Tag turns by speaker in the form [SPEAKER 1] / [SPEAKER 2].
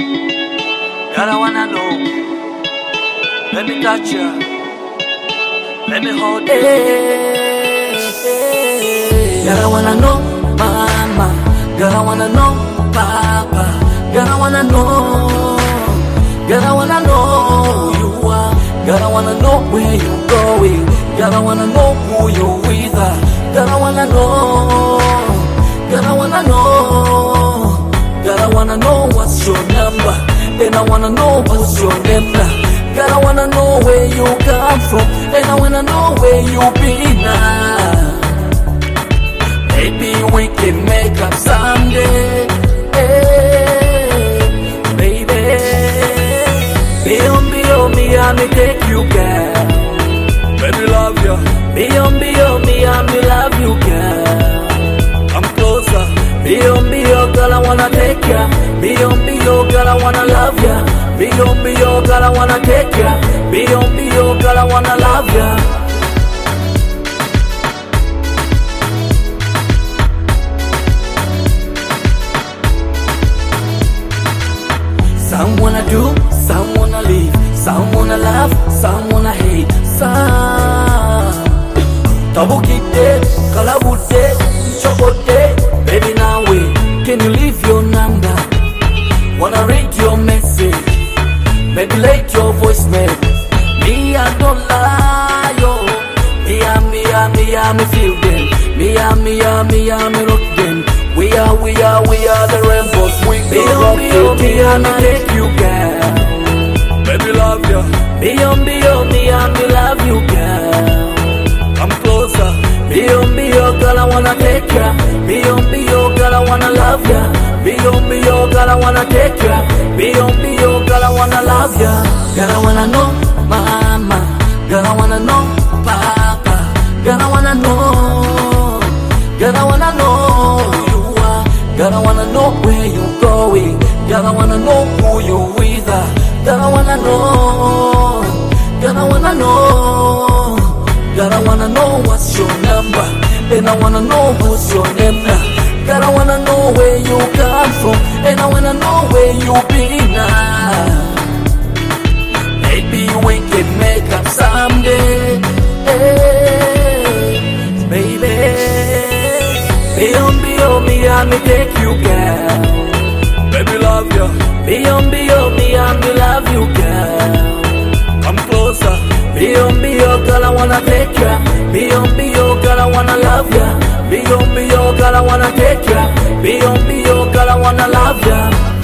[SPEAKER 1] Girl, I wanna know. Let me touch ya. Let me hold you. Girl, I wanna know, mama. Girl, I wanna know, papa. Girl, I wanna know. Girl, I wanna know who you are. Girl, I wanna know where you going. Girl, I wanna know who you with. Girl, I wanna know. Girl, I wanna know. Girl, I wanna know what's your number. And I wanna know what's your name now. Girl, I wanna know where you come from. And I wanna know where you been now. Maybe we can make up someday. Hey, baby. Beyond me, I may take you, girl. Baby, love you. Beyond me, I may love you, girl. Come closer. Beyond, girl, I wanna take ya. Beyond, girl, I wanna love ya. Beyond, girl, I wanna take ya. Beyond, girl, I wanna love ya. Some wanna do, some wanna leave. Some wanna love, some wanna hate. Some Tabukite, Kalabute, Chokote. Baby, now wait, can you leave your number? Wanna read your message? Maybe late your voicemail. Me, I don't lie, yo. Me, feel them. Me, rock them. We are the rainbows. We go rock you. Me, I take you, girl. Baby, love you. Me, love you, girl. Come closer. Beyond, girl, I wanna take ya. Beyond, girl, I wanna love ya. Beyond, girl, I wanna take ya. Beyond, girl, I wanna love ya. Girl, I wanna know, mama. Girl, I wanna know, papa. Girl, I wanna know. Girl, I wanna know who you are. Girl, I wanna know where you going. Girl, I wanna know who you with. Girl, I wanna know. Girl, I wanna know. Girl, I wanna know what's your number. And I wanna know what's your name now. Girl, I wanna know where you come from. And I wanna know where you been now. Maybe we can make up someday. Hey, baby. Beyond me, I may take you, girl. Baby, love you. Beyond me, I may love you, girl. Come closer. Beyond, girl, I wanna take ya. Beyond, girl, I wanna love ya. Beyond, girl, I wanna take ya. Beyond, girl, I wanna love ya.